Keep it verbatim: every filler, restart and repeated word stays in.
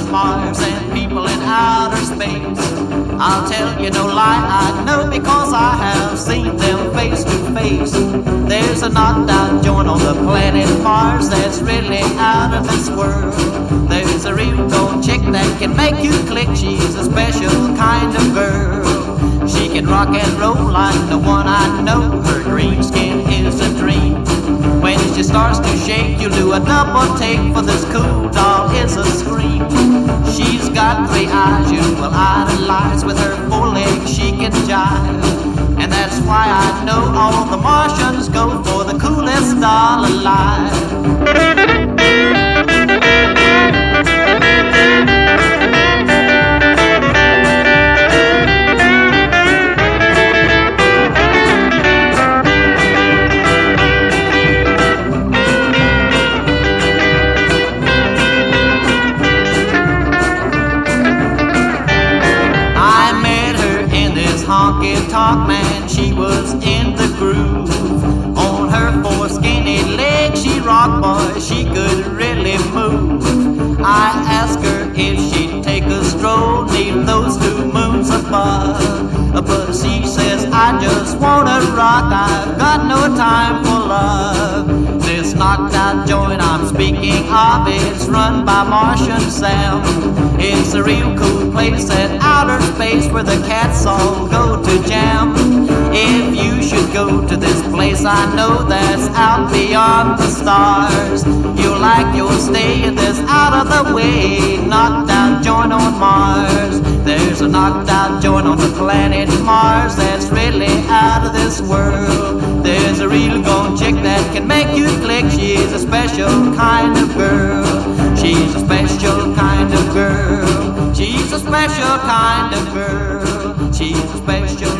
Mars and people in outer space. I'll tell you no lie, I know because I have seen them face to face. There's a knocked out joint on the planet Mars that's really out of this world. There's a real gold chick that can make you click. She's a special kind of girl. She can rock and roll like the one I know. Her green skin is a dream. When she starts to shake, you do a double take, for this cool doll is a scream. She's got three eyes you will idolize. With her four legs she can jive. And that's why I know all the Martians go for the coolest doll alive. Honky-tonk man, she was in the groove. On her four skinny legs she rocked, boy, she could really move. I asked her if she'd take a stroll neath those two moons above, but she says, I just wanna rock, I've got no time for love. This knocked out joint I'm speaking of is run by Martian Sam. It's a real cool place at outer space where the cats all go to jam. If you should go to this place I know that's out beyond the stars, you'll like your stay at this out of the way knocked out joint on Mars. There's a knocked out joint on the planet Mars that's really out of this world. There's a real gold chick that can make you click. She's a special kind of girl. She's a special kind of girl. She's a special kind of girl. She's a special